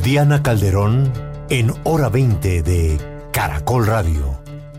Diana Calderón en Hora 20 de Caracol Radio.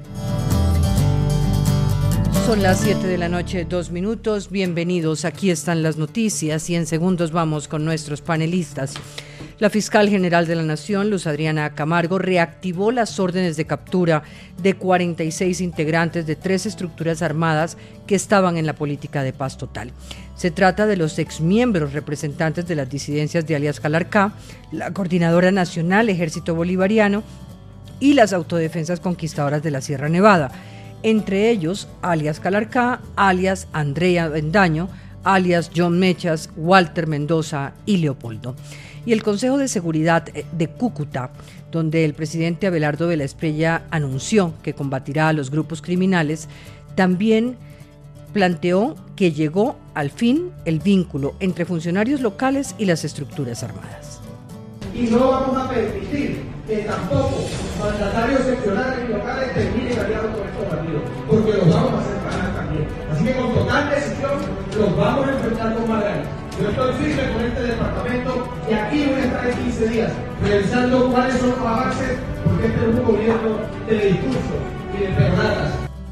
Son las 7 de la noche, 2 minutos. Bienvenidos, aquí están las noticias y en segundos vamos con nuestros panelistas. La fiscal general de la Nación, Luz Adriana Camargo, reactivó las órdenes de captura de 46 integrantes de 3 estructuras armadas que estaban en la política de paz total. Se trata de los exmiembros representantes de las disidencias de alias Calarcá, la Coordinadora Nacional Ejército Bolivariano y las Autodefensas Conquistadoras de la Sierra Nevada. Entre ellos, alias Calarcá, alias Andrea Bendaño, alias John Mechas, Walter Mendoza y Leopoldo. Y el Consejo de Seguridad de Cúcuta, donde el presidente Abelardo de la Espriella anunció que combatirá a los grupos criminales, también planteó que llegó al fin el vínculo entre funcionarios locales y las estructuras armadas. Y no vamos a permitir que tampoco mandatarios seccionales y locales terminen aliados con estos bandidos, porque los vamos a hacer pagar también. Así que con total decisión los vamos a enfrentar con Magallanes. Yo estoy firme con este departamento y aquí voy a estar en 15 días revisando cuáles son los avances, porque este es un gobierno de discurso y de peronatas.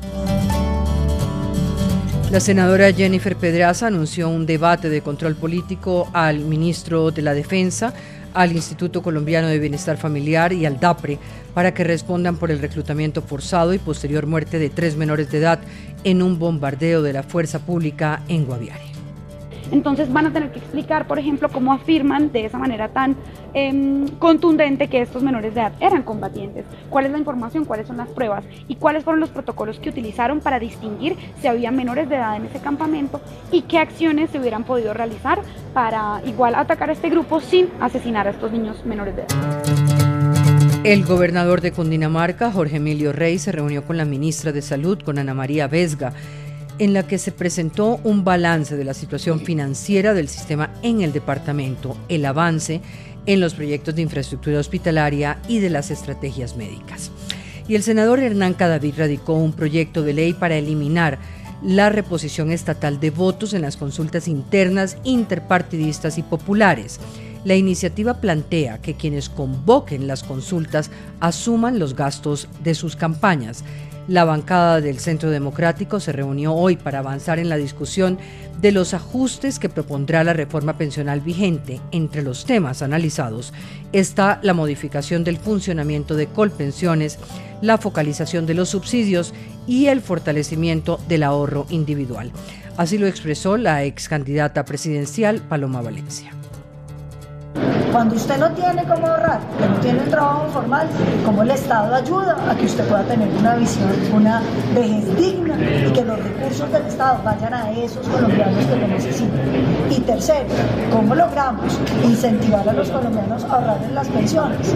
La senadora Jennifer Pedraza anunció un debate de control político al ministro de la Defensa, al Instituto Colombiano de Bienestar Familiar y al DAPRE para que respondan por el reclutamiento forzado y posterior muerte de 3 menores de edad en un bombardeo de la fuerza pública en Guaviare. Entonces van a tener que explicar, por ejemplo, cómo afirman de esa manera tan contundente que estos menores de edad eran combatientes, cuál es la información, cuáles son las pruebas y cuáles fueron los protocolos que utilizaron para distinguir si había menores de edad en ese campamento y qué acciones se hubieran podido realizar para igual atacar a este grupo sin asesinar a estos niños menores de edad. El gobernador de Cundinamarca, Jorge Emilio Rey, se reunió con la ministra de Salud, con Ana María Vesga, en la que se presentó un balance de la situación financiera del sistema en el departamento, el avance en los proyectos de infraestructura hospitalaria y de las estrategias médicas. Y el senador Hernán Cadavid radicó un proyecto de ley para eliminar la reposición estatal de votos en las consultas internas, interpartidistas y populares. La iniciativa plantea que quienes convoquen las consultas asuman los gastos de sus campañas. La bancada del Centro Democrático se reunió hoy para avanzar en la discusión de los ajustes que propondrá la reforma pensional vigente. Entre los temas analizados está la modificación del funcionamiento de Colpensiones, la focalización de los subsidios y el fortalecimiento del ahorro individual. Así lo expresó la ex candidata presidencial Paloma Valencia. Cuando usted no tiene cómo ahorrar, que no tiene un trabajo formal, cómo el Estado ayuda a que usted pueda tener una visión, una vejez digna y que los recursos del Estado vayan a esos colombianos que lo necesitan. Y tercero, cómo logramos incentivar a los colombianos a ahorrar en las pensiones.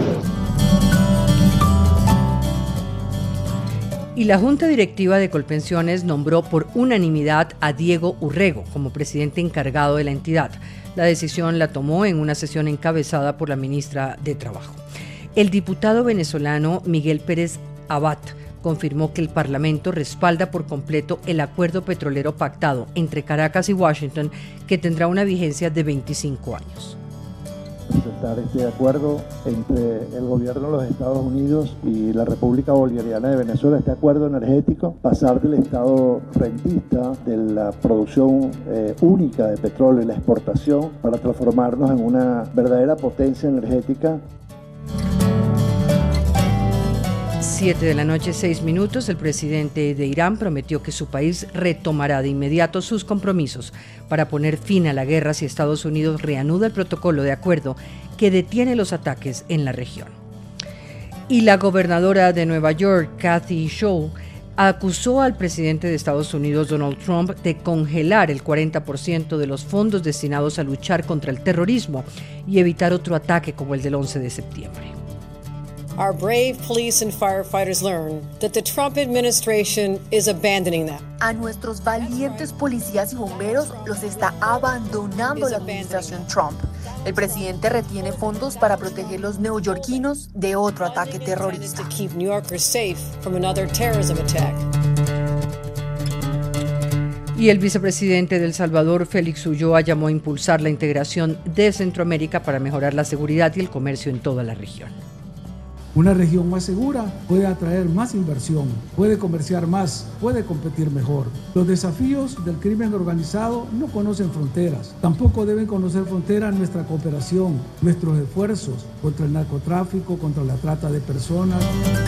Y la Junta Directiva de Colpensiones nombró por unanimidad a Diego Urrego como presidente encargado de la entidad. La decisión la tomó en una sesión encabezada por la ministra de Trabajo. El diputado venezolano Miguel Pérez Abad confirmó que el Parlamento respalda por completo el acuerdo petrolero pactado entre Caracas y Washington, que tendrá una vigencia de 25 años. Presentar este acuerdo entre el gobierno de los Estados Unidos y la República Bolivariana de Venezuela, este acuerdo energético, pasar del estado rentista de la producción única de petróleo y la exportación para transformarnos en una verdadera potencia energética. 7 de la noche, 6 minutos, el presidente de Irán prometió que su país retomará de inmediato sus compromisos para poner fin a la guerra si Estados Unidos reanuda el protocolo de acuerdo que detiene los ataques en la región. Y la gobernadora de Nueva York, Kathy Hochul, acusó al presidente de Estados Unidos, Donald Trump, de congelar el 40% de los fondos destinados a luchar contra el terrorismo y evitar otro ataque como el del 11 de septiembre. Our brave police and firefighters learn that the Trump administration is abandoning them. A nuestros valientes policías y bomberos los está abandonando la administración Trump. El presidente retiene fondos para proteger los neoyorquinos de otro ataque terrorista. To keep New Yorkers safe from another terrorism attack. Y el vicepresidente de El Salvador, Félix Ulloa, llamó a impulsar la integración de Centroamérica para mejorar la seguridad y el comercio en toda la región. Una región más segura puede atraer más inversión, puede comerciar más, puede competir mejor. Los desafíos del crimen organizado no conocen fronteras. Tampoco deben conocer fronteras nuestra cooperación, nuestros esfuerzos contra el narcotráfico, contra la trata de personas.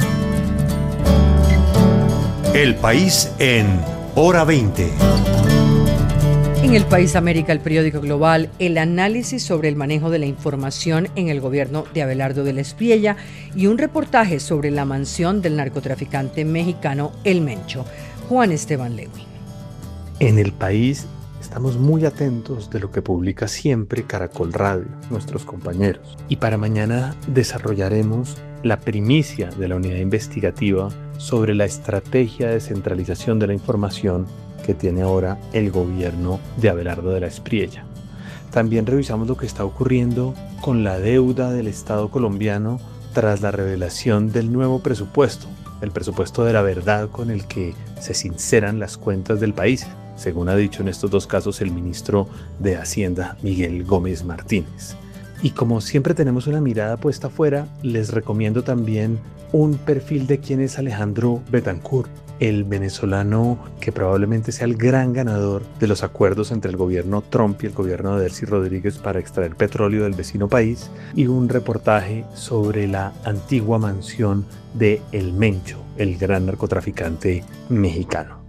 El país en Hora 20. En El País América, el periódico global, el análisis sobre el manejo de la información en el gobierno de Abelardo de la Espriella y un reportaje sobre la mansión del narcotraficante mexicano El Mencho. Juan Esteban Lewin. En El País estamos muy atentos de lo que publica siempre Caracol Radio, nuestros compañeros. Y para mañana desarrollaremos la primicia de la unidad investigativa sobre la estrategia de centralización de la información que tiene ahora el gobierno de Abelardo de la Espriella. También revisamos lo que está ocurriendo con la deuda del Estado colombiano tras la revelación del nuevo presupuesto, el presupuesto de la verdad con el que se sinceran las cuentas del país, según ha dicho en estos dos casos el ministro de Hacienda, Miguel Gómez Martínez. Y como siempre tenemos una mirada puesta afuera, les recomiendo también un perfil de quién es Alejandro Betancourt, el venezolano que probablemente sea el gran ganador de los acuerdos entre el gobierno Trump y el gobierno de Delcy Rodríguez para extraer petróleo del vecino país, y un reportaje sobre la antigua mansión de El Mencho, el gran narcotraficante mexicano.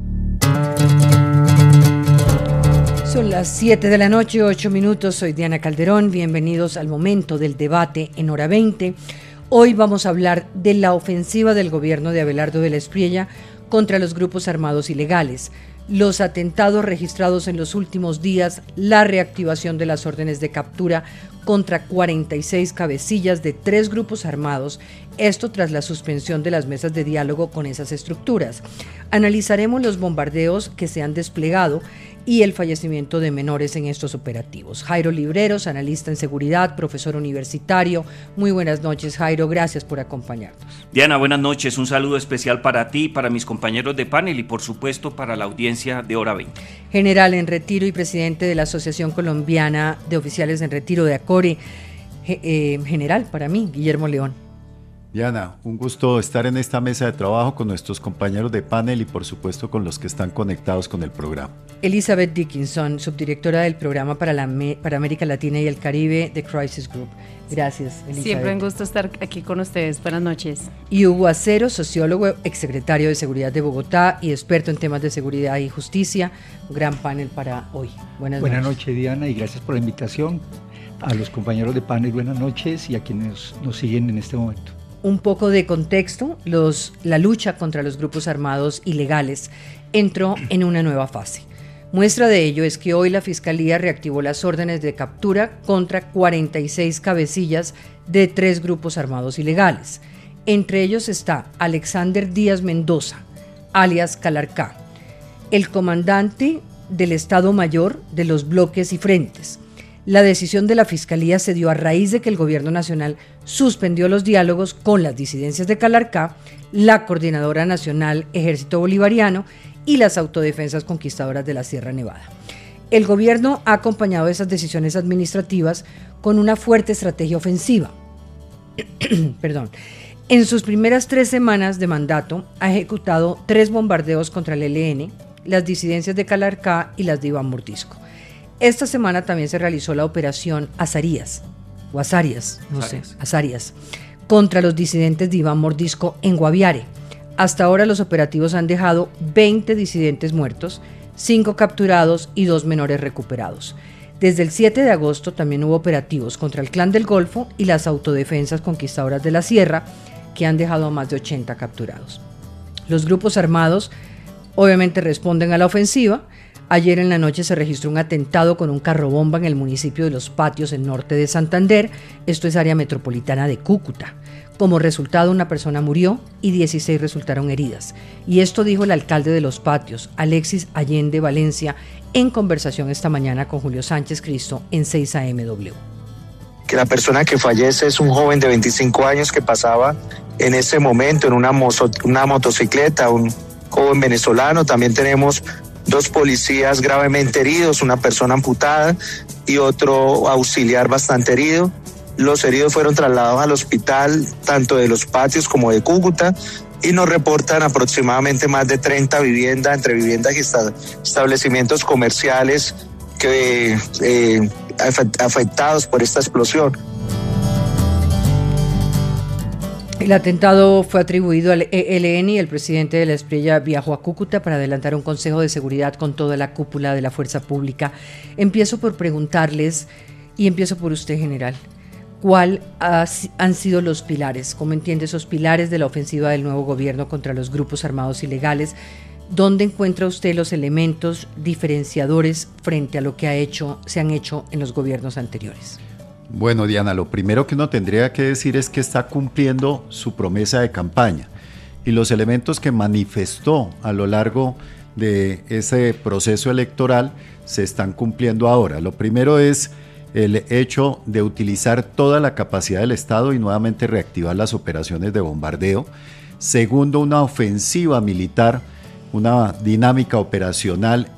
Son las 7 de la noche, 8 minutos. Soy Diana Calderón. Bienvenidos al momento del debate en Hora 20. Hoy vamos a hablar de la ofensiva del gobierno de Abelardo de la Espriella contra los grupos armados ilegales, los atentados registrados en los últimos días, la reactivación de las órdenes de captura contra 46 cabecillas de 3 grupos armados, esto tras la suspensión de las mesas de diálogo con esas estructuras. Analizaremos los bombardeos que se han desplegado y el fallecimiento de menores en estos operativos. Jairo Libreros, analista en seguridad, profesor universitario. Muy buenas noches, Jairo, gracias por acompañarnos. Diana, buenas noches, un saludo especial para ti, para mis compañeros de panel y por supuesto para la audiencia de Hora 20. General en retiro y presidente de la Asociación Colombiana de Oficiales en Retiro de ACORE. General, para mí, Guillermo León. Diana, un gusto estar en esta mesa de trabajo con nuestros compañeros de panel y por supuesto con los que están conectados con el programa. Elizabeth Dickinson, subdirectora del programa para América Latina y el Caribe de Crisis Group. Gracias, Elizabeth. Siempre un gusto estar aquí con ustedes. Buenas noches. Y Hugo Acero, sociólogo, exsecretario de Seguridad de Bogotá y experto en temas de seguridad y justicia. Un gran panel para hoy. Buenas noches, Diana, y gracias por la invitación. A los compañeros de panel, buenas noches, y a quienes nos siguen en este momento. Un poco de contexto, la lucha contra los grupos armados ilegales entró en una nueva fase. Muestra de ello es que hoy la Fiscalía reactivó las órdenes de captura contra 46 cabecillas de 3 grupos armados ilegales. Entre ellos está Alexander Díaz Mendoza, alias Calarcá, el comandante del Estado Mayor de los bloques y frentes. La decisión de la Fiscalía se dio a raíz de que el Gobierno Nacional suspendió los diálogos con las disidencias de Calarcá, la Coordinadora Nacional Ejército Bolivariano y las Autodefensas Conquistadoras de la Sierra Nevada. El Gobierno ha acompañado esas decisiones administrativas con una fuerte estrategia ofensiva. En sus primeras 3 semanas de mandato ha ejecutado 3 bombardeos contra el ELN, las disidencias de Calarcá y las de Iván Mordisco. Esta semana también se realizó la operación Azarias, contra los disidentes de Iván Mordisco en Guaviare. Hasta ahora los operativos han dejado 20 disidentes muertos, 5 capturados y 2 menores recuperados. Desde el 7 de agosto también hubo operativos contra el Clan del Golfo y las Autodefensas Conquistadoras de la Sierra, que han dejado a más de 80 capturados. Los grupos armados obviamente responden a la ofensiva. Ayer en la noche se registró un atentado con un carrobomba en el municipio de Los Patios, en norte de Santander. Esto es área metropolitana de Cúcuta. Como resultado, una persona murió y 16 resultaron heridas. Y esto dijo el alcalde de Los Patios, Alexis Allende Valencia, en conversación esta mañana con Julio Sánchez Cristo en 6AMW. Que la persona que fallece es un joven de 25 años que pasaba en ese momento en una motocicleta, un joven venezolano. También tenemos 2 policías gravemente heridos, una persona amputada y otro auxiliar bastante herido. Los heridos fueron trasladados al hospital, tanto de Los Patios como de Cúcuta, y nos reportan aproximadamente más de 30 viviendas, entre viviendas y establecimientos comerciales afectados por esta explosión. El atentado fue atribuido al ELN y el presidente de la Espriella viajó a Cúcuta para adelantar un consejo de seguridad con toda la cúpula de la fuerza pública. Empiezo por preguntarles, y empiezo por usted, general, ¿cuál han sido los pilares? ¿Cómo entiende esos pilares de la ofensiva del nuevo gobierno contra los grupos armados ilegales? ¿Dónde encuentra usted los elementos diferenciadores frente a lo que se han hecho en los gobiernos anteriores? Bueno, Diana, lo primero que uno tendría que decir es que está cumpliendo su promesa de campaña y los elementos que manifestó a lo largo de ese proceso electoral se están cumpliendo ahora. Lo primero es el hecho de utilizar toda la capacidad del Estado y nuevamente reactivar las operaciones de bombardeo. Segundo, una ofensiva militar, una dinámica operacional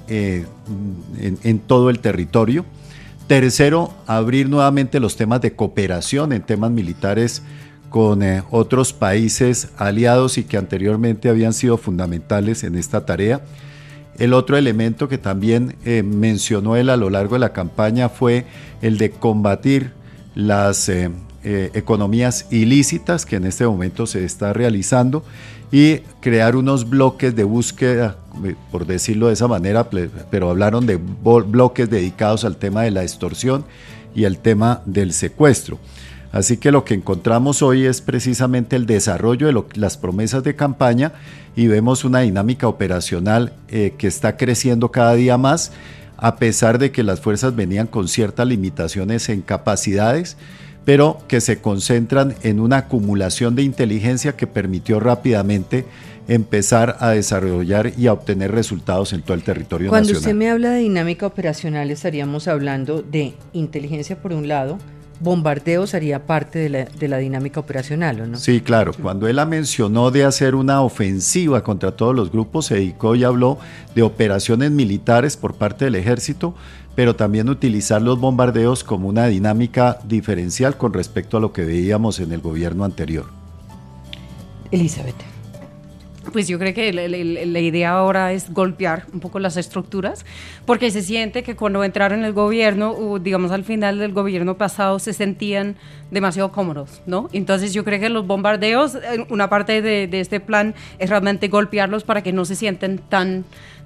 en todo el territorio. Tercero, abrir nuevamente los temas de cooperación en temas militares con otros países aliados y que anteriormente habían sido fundamentales en esta tarea. El otro elemento que también mencionó él a lo largo de la campaña fue el de combatir las economías ilícitas que en este momento se está realizando y crear unos bloques de búsqueda, por decirlo de esa manera, pero hablaron de bloques dedicados al tema de la extorsión y al tema del secuestro. Así que lo que encontramos hoy es precisamente el desarrollo de las promesas de campaña y vemos una dinámica operacional que está creciendo cada día más, a pesar de que las fuerzas venían con ciertas limitaciones en capacidades, pero que se concentran en una acumulación de inteligencia que permitió rápidamente empezar a desarrollar y a obtener resultados en todo el territorio nacional. Cuando usted me habla de dinámica operacional, estaríamos hablando de inteligencia por un lado, bombardeos haría parte de la dinámica operacional, ¿o no? Sí, claro. Cuando él la mencionó de hacer una ofensiva contra todos los grupos, se dedicó y habló de operaciones militares por parte del ejército, pero también utilizar los bombardeos como una dinámica diferencial con respecto a lo que veíamos en el gobierno anterior. Elizabeth. Pues yo creo que la idea ahora es golpear un poco las estructuras, porque se siente que cuando entraron en el gobierno, o digamos al final del gobierno pasado, se sentían demasiado cómodos, ¿no? Entonces yo creo que los bombardeos, una parte de este plan es realmente golpearlos para que no se sienten tan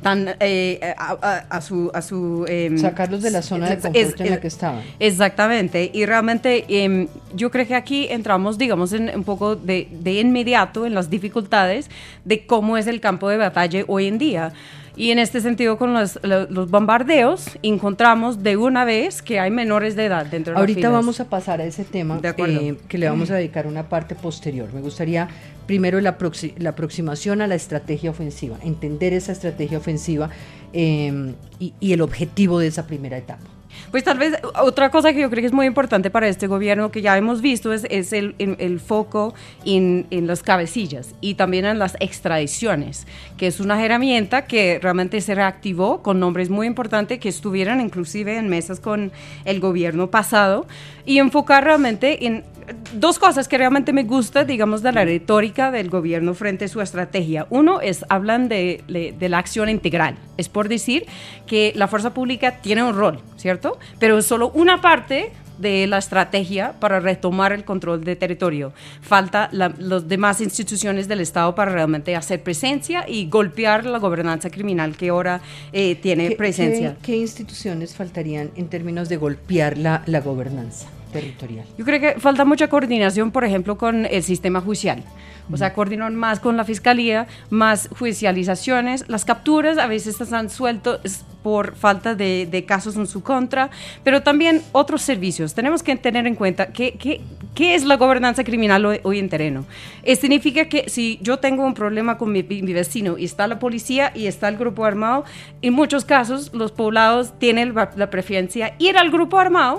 sacarlos de la zona de confort en la que estaban. Exactamente, y realmente yo creo que aquí entramos, digamos, en un poco de inmediato en las dificultades de cómo es el campo de batalla hoy en día. Y en este sentido, con los bombardeos, encontramos de una vez que hay menores de edad dentro de las filas. Ahorita vamos a pasar a ese tema que le vamos a dedicar una parte posterior. Me gustaría primero la aproximación a la estrategia ofensiva, entender esa estrategia ofensiva y el objetivo de esa primera etapa. Pues tal vez otra cosa que yo creo que es muy importante para este gobierno, que ya hemos visto, es el foco en las cabecillas y también en las extradiciones, que es una herramienta que realmente se reactivó con nombres muy importantes que estuvieron inclusive en mesas con el gobierno pasado, y enfocar realmente en dos cosas que realmente me gusta, digamos, de la retórica del gobierno frente a su estrategia. Uno es, hablan de la acción integral. Es por decir que la fuerza pública tiene un rol, ¿cierto? Pero es solo una parte de la estrategia para retomar el control de territorio. Falta las demás instituciones del Estado para realmente hacer presencia y golpear la gobernanza criminal que ahora tiene presencia. ¿Qué instituciones faltarían en términos de golpear la gobernanza territorial? Yo creo que falta mucha coordinación, por ejemplo, con el sistema judicial. O sea, coordinar más con la fiscalía, más judicializaciones. Las capturas a veces están sueltas por falta de casos en su contra, pero también otros servicios. Tenemos que tener en cuenta qué es la gobernanza criminal hoy en terreno. Significa que si yo tengo un problema con mi vecino y está la policía y está el grupo armado, en muchos casos los poblados tienen la preferencia ir al grupo armado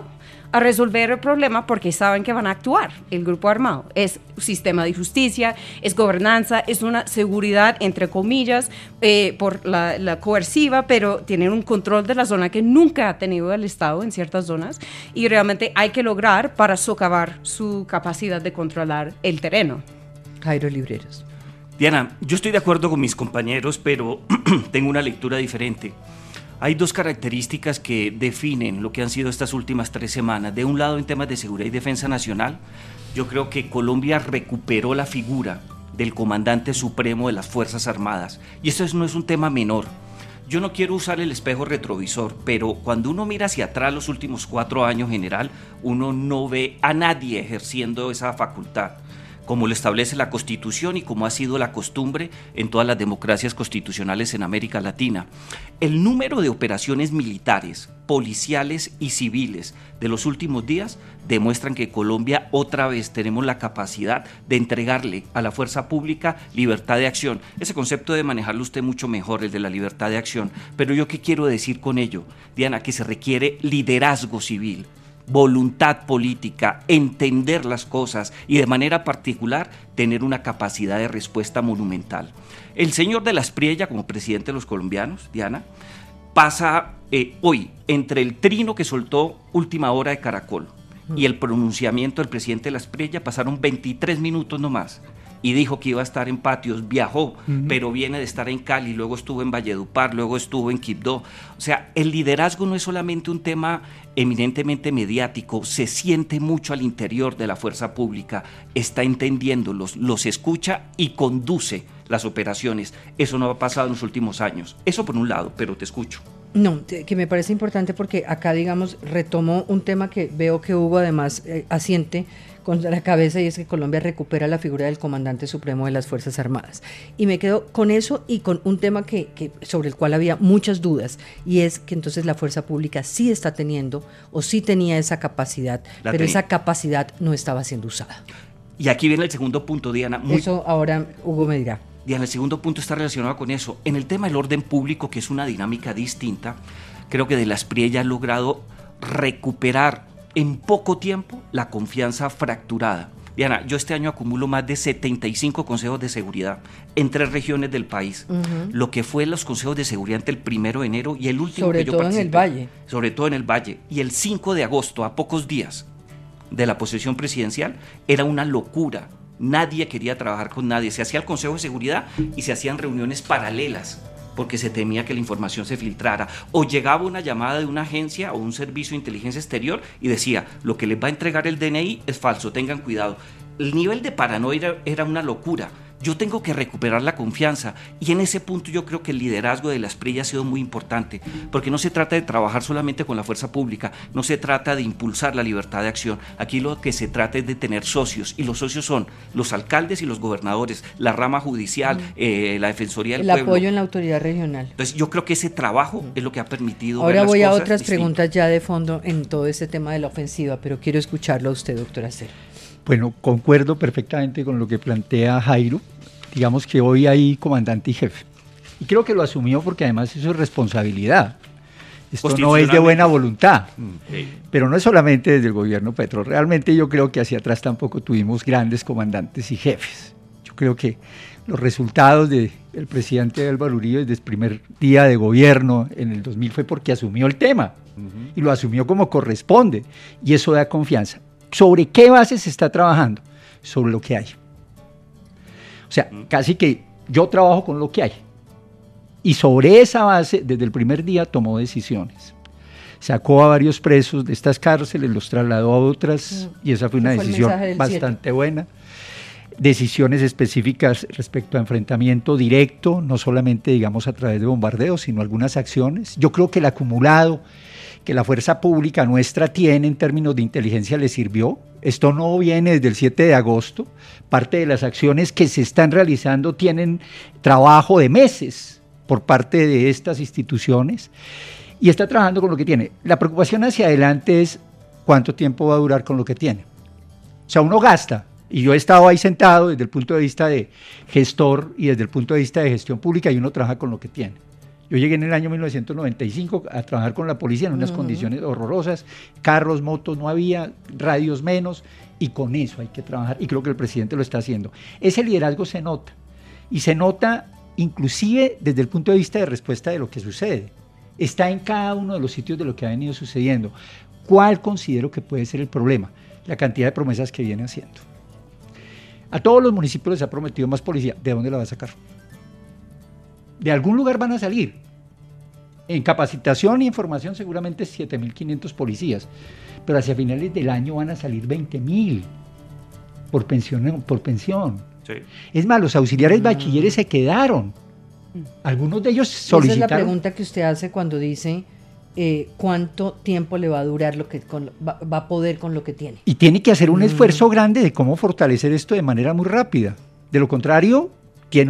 a resolver el problema porque saben que van a actuar el grupo armado. Es sistema de justicia, es gobernanza, es una seguridad, entre comillas, por la coerciva, pero tienen un control de la zona que nunca ha tenido el Estado en ciertas zonas, y realmente hay que lograr para socavar su capacidad de controlar el terreno. Jairo Libreros. Diana, yo estoy de acuerdo con mis compañeros, pero tengo una lectura diferente. Hay dos características que definen lo que han sido estas últimas 3 semanas. De un lado, en temas de seguridad y defensa nacional, yo creo que Colombia recuperó la figura del comandante supremo de las Fuerzas Armadas. Y esto no es un tema menor. Yo no quiero usar el espejo retrovisor, pero cuando uno mira hacia atrás los últimos 4 años, general, uno no ve a nadie ejerciendo esa facultad, como lo establece la Constitución y como ha sido la costumbre en todas las democracias constitucionales en América Latina. El número de operaciones militares, policiales y civiles de los últimos días demuestran que Colombia otra vez tenemos la capacidad de entregarle a la fuerza pública libertad de acción. Ese concepto debe manejarlo usted mucho mejor, el de la libertad de acción. Pero yo, ¿qué quiero decir con ello, Diana? Que se requiere liderazgo civil, voluntad política, entender las cosas y de manera particular tener una capacidad de respuesta monumental. El señor de la Espriella, como presidente de los colombianos, Diana, pasa hoy entre el trino que soltó Última Hora de Caracol y el pronunciamiento del presidente de la Espriella, pasaron 23 minutos nomás. Y dijo que iba a estar en Patios, viajó, pero viene de estar en Cali, luego estuvo en Valledupar, luego estuvo en Quibdó. O sea, el liderazgo no es solamente un tema eminentemente mediático, se siente mucho al interior de la fuerza pública, está entendiéndolos, los escucha y conduce las operaciones. Eso no ha pasado en los últimos años. Eso por un lado, pero te escucho. No, que me parece importante porque acá, digamos, retomo un tema que veo que Hugo además asiente con la cabeza, y es que Colombia recupera la figura del comandante supremo de las Fuerzas Armadas. Y me quedo con eso y con un tema que sobre el cual había muchas dudas, y es que entonces la fuerza pública sí está teniendo o sí tenía esa capacidad, pero esa capacidad no estaba siendo usada. Y aquí viene el segundo punto, Diana. Eso ahora Hugo me dirá. Diana, el segundo punto está relacionado con eso. En el tema del orden público, que es una dinámica distinta, creo que de la Espriella ha logrado recuperar en poco tiempo la confianza fracturada. Diana, yo este año acumulo más de 75 consejos de seguridad en 3 regiones del país. Lo que fue los consejos de seguridad entre el 1 de enero y el último que yo participé. Sobre todo en el Valle. Sobre todo en el Valle. Y el 5 de agosto, a pocos días de la posesión presidencial, era una locura. Nadie quería trabajar con nadie. Se hacía el consejo de seguridad y se hacían reuniones paralelas, porque se temía que la información se filtrara, o llegaba una llamada de una agencia o un servicio de inteligencia exterior y decía, lo que les va a entregar el DNI es falso, tengan cuidado. El nivel de paranoia era una locura. Yo tengo que recuperar la confianza, y en ese punto yo creo que el liderazgo de la Espriella ha sido muy importante, porque no se trata de trabajar solamente con la fuerza pública, no se trata de impulsar la libertad de acción. Aquí lo que se trata es de tener socios, y los socios son los alcaldes y los gobernadores, la rama judicial, la Defensoría del Pueblo. El apoyo en la autoridad regional. Entonces yo creo que ese trabajo es lo que ha permitido ahora ver voy las a cosas otras distintas. preguntas ya de fondo en todo este tema de la ofensiva, pero quiero escucharlo a usted, doctora Acero. Bueno, concuerdo perfectamente con lo que plantea Jairo. Digamos que hoy hay comandante y jefe. Y creo que lo asumió porque además eso es responsabilidad. Esto no es de buena voluntad. Pero no es solamente desde el gobierno Petro. Realmente yo creo que hacia atrás tampoco tuvimos grandes comandantes y jefes. Yo creo que los resultados del presidente Álvaro Uribe desde el primer día de gobierno en el 2000 fue porque asumió el tema. Y lo asumió como corresponde. Y eso da confianza. ¿Sobre qué base se está trabajando? Sobre lo que hay. O sea, casi que yo trabajo con lo que hay. Y sobre esa base, desde el primer día, tomó decisiones. Sacó a varios presos de estas cárceles, los trasladó a otras, y esa fue una decisión bastante buena. Decisiones específicas respecto a enfrentamiento directo, no solamente, digamos, a través de bombardeos, sino algunas acciones. Yo creo que el acumulado que la fuerza pública nuestra tiene en términos de inteligencia le sirvió. Esto no viene desde el 7 de agosto. Parte de las acciones que se están realizando tienen trabajo de meses por parte de estas instituciones, y está trabajando con lo que tiene. La preocupación hacia adelante es cuánto tiempo va a durar con lo que tiene. O sea, uno gasta, y yo he estado ahí sentado desde el punto de vista de gestor y desde el punto de vista de gestión pública, y uno trabaja con lo que tiene. Yo llegué en el año 1995 a trabajar con la policía en unas condiciones horrorosas, carros, motos no había, radios menos, y con eso hay que trabajar, y creo que el presidente lo está haciendo. Ese liderazgo se nota, y se nota inclusive desde el punto de vista de respuesta de lo que sucede. Está en cada uno de los sitios de lo que ha venido sucediendo. ¿Cuál considero que puede ser el problema? La cantidad de promesas que viene haciendo. A todos los municipios les ha prometido más policía. ¿De dónde la va a sacar? De algún lugar van a salir. En capacitación y en formación seguramente 7.500 policías, pero hacia finales del año van a salir 20.000 por pensión. Sí. Es más, los auxiliares bachilleres se quedaron. Algunos de ellos solicitaron. Esa es la pregunta que usted hace cuando dice cuánto tiempo le va a durar va a poder con lo que tiene. Y tiene que hacer un esfuerzo grande de cómo fortalecer esto de manera muy rápida. De lo contrario, tiene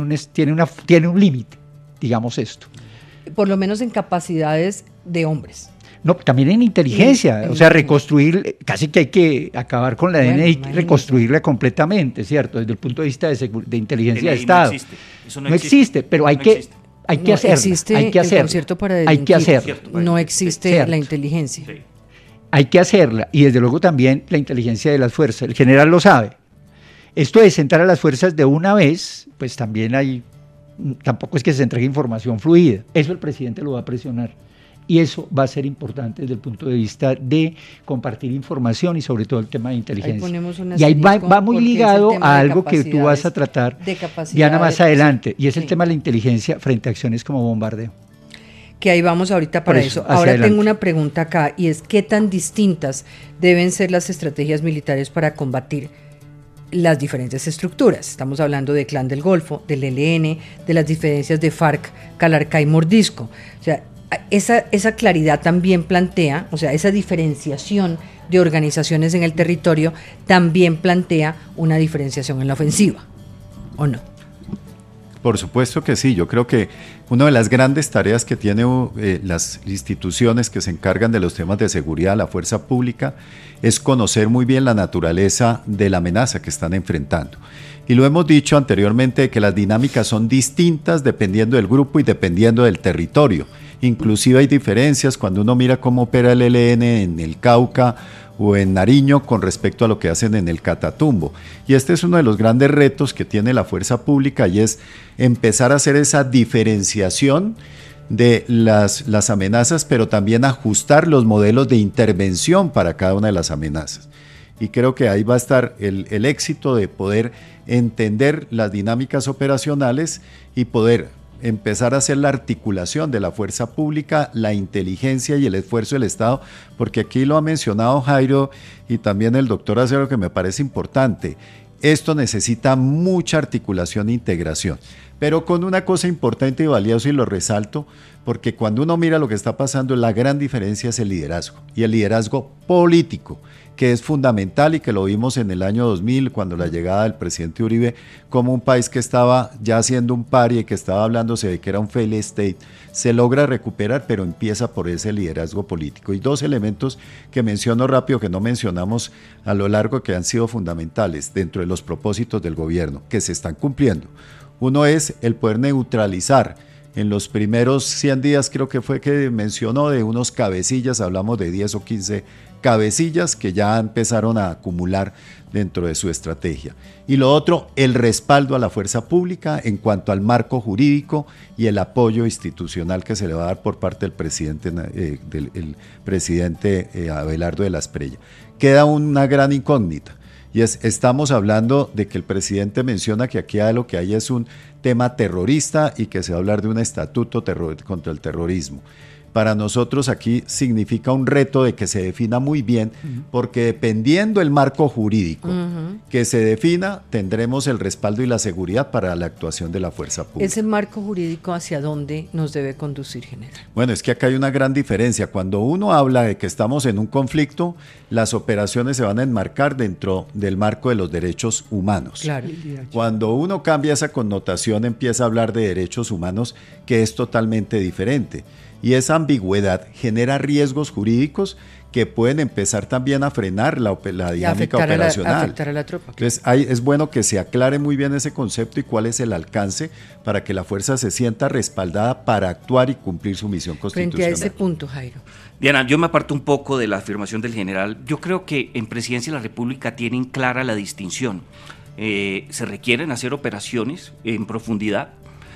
un límite, digamos esto. Por lo menos en capacidades de hombres. No, también en inteligencia, o sea, reconstruir, casi que hay que acabar con la DNI y reconstruirla completamente, ¿cierto? Desde el punto de vista de inteligencia de Estado. No existe. Eso no existe, pero hay que hacerla. Existe el concierto para delinquir, hay que hacerla. No existe la inteligencia. Sí. Hay que hacerla, y desde luego también la inteligencia de las fuerzas. El general lo sabe. Esto de sentar a las fuerzas de una vez, pues también tampoco es que se entregue información fluida. Eso el presidente lo va a presionar. Y eso va a ser importante desde el punto de vista de compartir información y sobre todo el tema de inteligencia. Y ahí va muy ligado a algo que tú vas a tratar, Diana, más adelante, y es el tema de la inteligencia frente a acciones como bombardeo. Que ahí vamos ahorita para eso. Ahora adelante. Tengo una pregunta acá, y es ¿qué tan distintas deben ser las estrategias militares para combatir las diferentes estructuras? Estamos hablando de Clan del Golfo, del ELN, de las diferencias de FARC, Calarcá y Mordisco. O sea, esa claridad también plantea, o sea, esa diferenciación de organizaciones en el territorio también plantea una diferenciación en la ofensiva, ¿o no? Por supuesto que sí. Yo creo que una de las grandes tareas que tienen las instituciones que se encargan de los temas de seguridad, la fuerza pública, es conocer muy bien la naturaleza de la amenaza que están enfrentando. Y lo hemos dicho anteriormente, que las dinámicas son distintas dependiendo del grupo y dependiendo del territorio. Inclusive hay diferencias cuando uno mira cómo opera el ELN en el Cauca o en Nariño con respecto a lo que hacen en el Catatumbo. Y este es uno de los grandes retos que tiene la fuerza pública, y es empezar a hacer esa diferenciación de las amenazas, pero también ajustar los modelos de intervención para cada una de las amenazas. Y creo que ahí va a estar el éxito de poder entender las dinámicas operacionales y poder empezar a hacer la articulación de la fuerza pública, la inteligencia y el esfuerzo del Estado, porque aquí lo ha mencionado Jairo y también el doctor Acero, que me parece importante. Esto necesita mucha articulación e integración, pero con una cosa importante y valiosa, y lo resalto, porque cuando uno mira lo que está pasando, la gran diferencia es el liderazgo, y el liderazgo político, que es fundamental y que lo vimos en el año 2000, cuando la llegada del presidente Uribe, como un país que estaba ya siendo un paria y que estaba hablándose de que era un failed state, se logra recuperar, pero empieza por ese liderazgo político. Y dos elementos que menciono rápido, que no mencionamos a lo largo, que han sido fundamentales dentro de los propósitos del gobierno, que se están cumpliendo. Uno es el poder neutralizar. En los primeros 100 días creo que fue que mencionó de unos cabecillas, hablamos de 10 o 15 cabecillas que ya empezaron a acumular dentro de su estrategia. Y lo otro, el respaldo a la fuerza pública en cuanto al marco jurídico y el apoyo institucional que se le va a dar por parte del presidente Abelardo de la Espriella. Queda una gran incógnita. Y estamos hablando de que el presidente menciona que aquí lo que hay es un tema terrorista y que se va a hablar de un estatuto contra el terrorismo. Para nosotros aquí significa un reto de que se defina muy bien, porque dependiendo del marco jurídico que se defina, tendremos el respaldo y la seguridad para la actuación de la fuerza pública. ¿Ese marco jurídico hacia dónde nos debe conducir, general? Bueno, es que acá hay una gran diferencia. Cuando uno habla de que estamos en un conflicto, las operaciones se van a enmarcar dentro del marco de los derechos humanos. Claro. Cuando uno cambia esa connotación, empieza a hablar de derechos humanos, que es totalmente diferente. y esa ambigüedad genera riesgos jurídicos que pueden empezar también a frenar la dinámica operacional. Afectar a la tropa. Entonces es bueno que se aclare muy bien ese concepto y cuál es el alcance para que la fuerza se sienta respaldada para actuar y cumplir su misión constitucional. Frente a ese punto, Jairo. Diana, yo me aparto un poco de la afirmación del general. Yo creo que en Presidencia de la República tienen clara la distinción. Se requieren hacer operaciones en profundidad.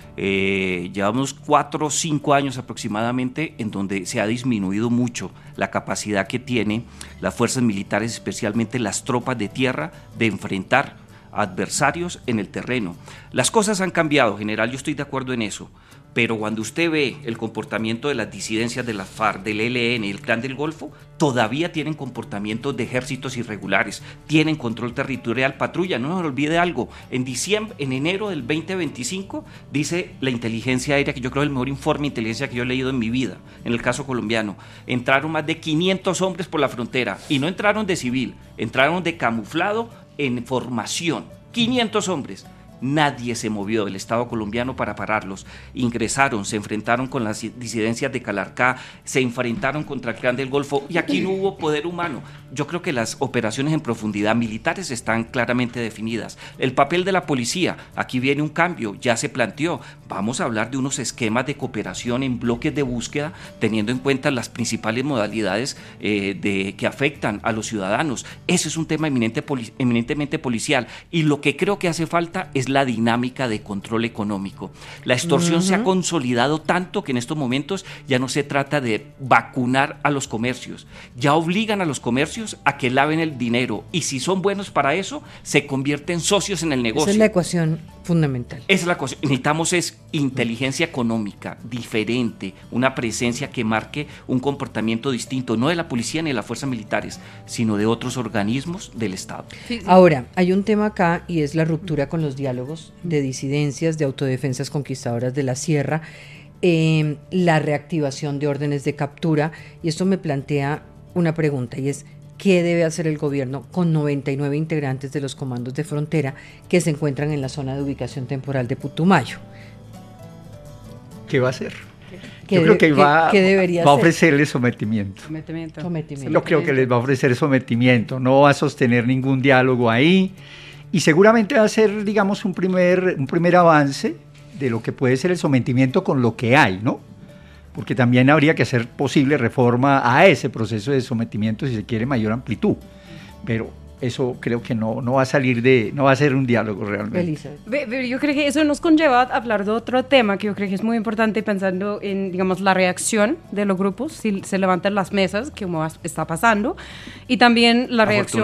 Llevamos 4 o 5 años aproximadamente en donde se ha disminuido mucho la capacidad que tienen las fuerzas militares, especialmente las tropas de tierra, de enfrentar adversarios en el terreno. Las cosas han cambiado, general, yo estoy de acuerdo en eso, pero cuando usted ve el comportamiento de las disidencias de la FARC, del ELN y el Clan del Golfo, todavía tienen comportamientos de ejércitos irregulares, tienen control territorial, patrulla. No nos olvide algo, en enero del 2025, dice la inteligencia aérea, que yo creo es el mejor informe de inteligencia que yo he leído en mi vida, en el caso colombiano, entraron más de 500 hombres por la frontera, y no entraron de civil, entraron de camuflado en formación, 500 hombres. Nadie se movió del Estado colombiano para pararlos. Ingresaron, se enfrentaron con las disidencias de Calarcá, se enfrentaron contra el Clan del Golfo y aquí no hubo poder humano. Yo creo que las operaciones en profundidad militares están claramente definidas. El papel de la policía, aquí viene un cambio, ya se planteó. Vamos a hablar de unos esquemas de cooperación en bloques de búsqueda, teniendo en cuenta las principales modalidades que afectan a los ciudadanos. Ese es un tema eminentemente policial y lo que creo que hace falta es la dinámica de control económico. La extorsión se ha consolidado tanto que en estos momentos ya no se trata de vacunar a los comercios, ya obligan a los comercios a que laven el dinero y si son buenos para eso, se convierten socios en el negocio. Esa es la ecuación fundamental. Esa es la cosa. Necesitamos inteligencia económica diferente, una presencia que marque un comportamiento distinto, no de la policía ni de las fuerzas militares, sino de otros organismos del Estado. Sí. Ahora, hay un tema acá y es la ruptura con los diálogos de disidencias, de autodefensas conquistadoras de la sierra, la reactivación de órdenes de captura, y esto me plantea una pregunta y es: ¿qué debe hacer el gobierno con 99 integrantes de los comandos de frontera que se encuentran en la zona de ubicación temporal de Putumayo? ¿Qué va a hacer? Yo creo que va a ofrecerles sometimiento. Yo creo que les va a ofrecer sometimiento, no va a sostener ningún diálogo ahí y seguramente va a ser, digamos, un primer avance de lo que puede ser el sometimiento con lo que hay, ¿no? Porque también habría que hacer posible reforma a ese proceso de sometimiento si se quiere mayor amplitud, pero eso creo que no va a no va a ser un diálogo realmente. Yo creo que eso nos conlleva a hablar de otro tema que yo creo que es muy importante, pensando en, digamos, la reacción de los grupos, si se levantan las mesas, que como está pasando, y también la reacción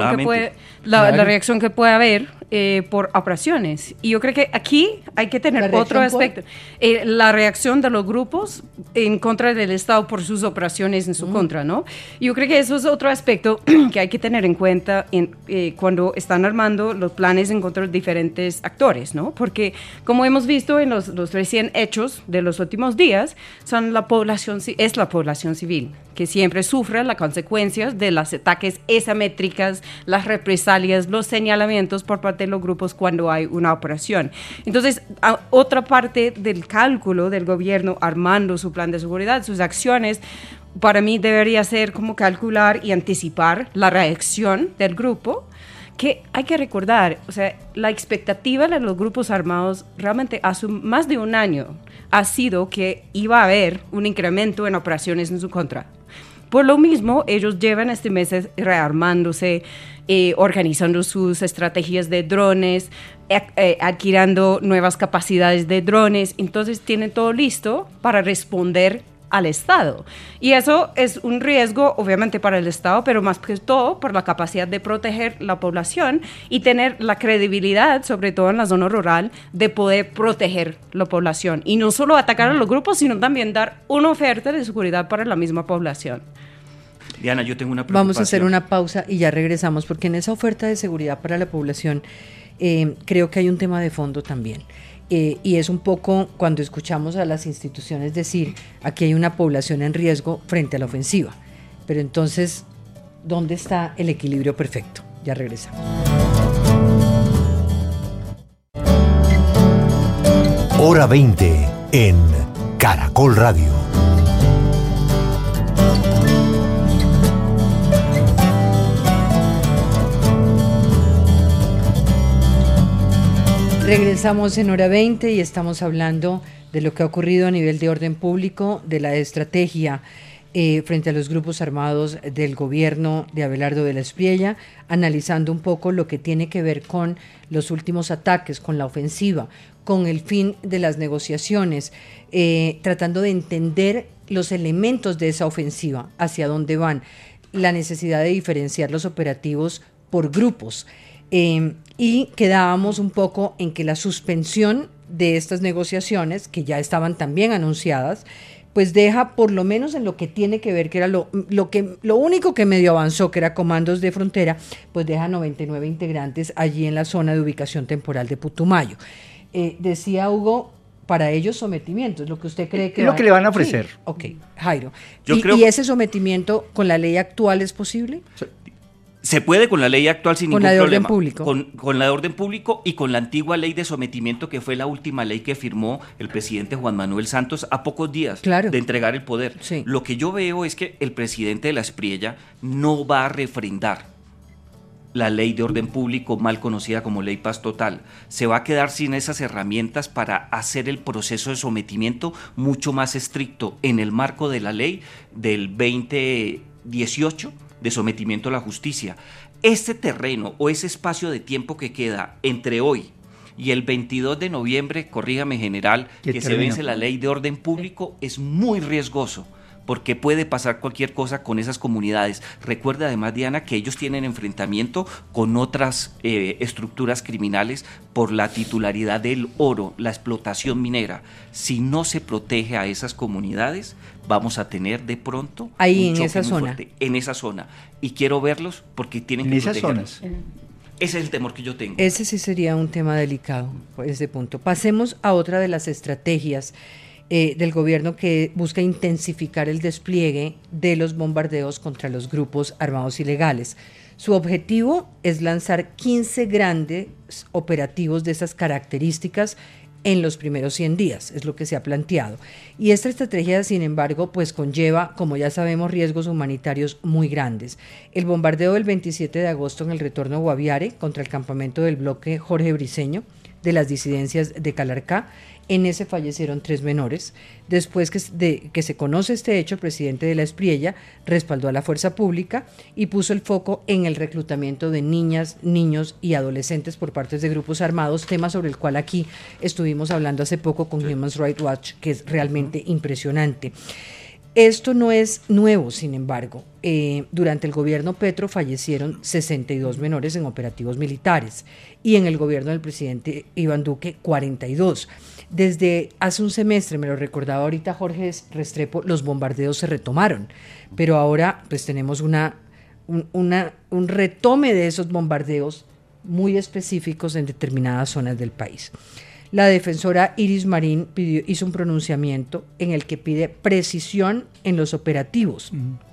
que puede haber por operaciones. Y yo creo que aquí hay que tener otro aspecto. La reacción de los grupos en contra del Estado por sus operaciones en su contra, ¿no? Y yo creo que eso es otro aspecto que hay que tener en cuenta cuando están armando los planes en contra de diferentes actores, ¿no? Porque como hemos visto en los recién hechos de los últimos días, es la población civil que siempre sufre las consecuencias de los ataques asymétricas, las represalias, los señalamientos por parte de los grupos cuando hay una operación. Entonces, otra parte del cálculo del gobierno armando su plan de seguridad, sus acciones, para mí debería ser como calcular y anticipar la reacción del grupo, que hay que recordar, o sea, la expectativa de los grupos armados realmente hace más de un año ha sido que iba a haber un incremento en operaciones en su contra. Por lo mismo, ellos llevan este mes rearmándose, organizando sus estrategias de drones, adquiriendo nuevas capacidades de drones, entonces tienen todo listo para responder al Estado. Y eso es un riesgo, obviamente, para el Estado, pero más que todo por la capacidad de proteger la población y tener la credibilidad, sobre todo en la zona rural, de poder proteger la población. Y no solo atacar a los grupos, sino también dar una oferta de seguridad para la misma población. Diana, yo tengo una preocupación. Vamos a hacer una pausa y ya regresamos, porque en esa oferta de seguridad para la población creo que hay un tema de fondo también. Y es un poco cuando escuchamos a las instituciones decir, aquí hay una población en riesgo frente a la ofensiva. Pero entonces, ¿dónde está el equilibrio perfecto? Ya regresamos. Hora 20 en Caracol Radio. Regresamos en hora 20 y estamos hablando de lo que ha ocurrido a nivel de orden público, de la estrategia frente a los grupos armados del gobierno de Abelardo de la Espriella, analizando un poco lo que tiene que ver con los últimos ataques, con la ofensiva, con el fin de las negociaciones, tratando de entender los elementos de esa ofensiva, hacia dónde van, la necesidad de diferenciar los operativos por grupos. Y quedábamos un poco en que la suspensión de estas negociaciones, que ya estaban también anunciadas, pues deja, por lo menos en lo que tiene que ver, que era lo único que medio avanzó, que era comandos de frontera, pues deja 99 integrantes allí en la zona de ubicación temporal de Putumayo. Decía Hugo, para ellos sometimiento, es lo que usted cree que es lo que le van a ofrecer. Sí. Ok, Jairo. Creo ¿Y ese sometimiento con la ley actual es posible? Se puede con la ley actual sin ningún problema. Con la de orden público. Con la de orden público y con la antigua ley de sometimiento, que fue la última ley que firmó el presidente Juan Manuel Santos a pocos días de entregar el poder. Sí. Lo que yo veo es que el presidente de la Espriella no va a refrendar la ley de orden público, mal conocida como ley paz total. Se va a quedar sin esas herramientas para hacer el proceso de sometimiento mucho más estricto en el marco de la ley del 2018 de sometimiento a la justicia. Este terreno o ese espacio de tiempo que queda entre hoy y el 22 de noviembre, corrígame general, que se vence la ley de orden público, es muy riesgoso, porque puede pasar cualquier cosa con esas comunidades. Recuerda además, Diana, que ellos tienen enfrentamiento con otras estructuras criminales por la titularidad del oro, la explotación minera. Si no se protege a esas comunidades, vamos a tener de pronto ahí un en esa zona. Fuerte, en esa zona. Y quiero verlos porque tienen que protegerlos. Ese es el temor que yo tengo. Ese sí sería un tema delicado, por ese punto. Pasemos a otra de las estrategias del gobierno, que busca intensificar el despliegue de los bombardeos contra los grupos armados ilegales. Su objetivo es lanzar 15 grandes operativos de esas características en los primeros 100 días, es lo que se ha planteado. Y esta estrategia, sin embargo, pues conlleva, como ya sabemos, riesgos humanitarios muy grandes. El bombardeo del 27 de agosto en el retorno a Guaviare contra el campamento del bloque Jorge Briceño de las disidencias de Calarcá, en ese fallecieron 3 menores. Después que se conoce este hecho, el presidente de la Espriella respaldó a la fuerza pública y puso el foco en el reclutamiento de niñas, niños y adolescentes por parte de grupos armados, tema sobre el cual aquí estuvimos hablando hace poco con Human Rights Watch, que es realmente impresionante. Esto no es nuevo, sin embargo. Durante el gobierno Petro fallecieron 62 menores en operativos militares y en el gobierno del presidente Iván Duque 42. Desde hace un semestre, me lo recordaba ahorita Jorge Restrepo, los bombardeos se retomaron, pero ahora pues tenemos un retome de esos bombardeos muy específicos en determinadas zonas del país. La defensora Iris Marín hizo un pronunciamiento en el que pide precisión en los operativos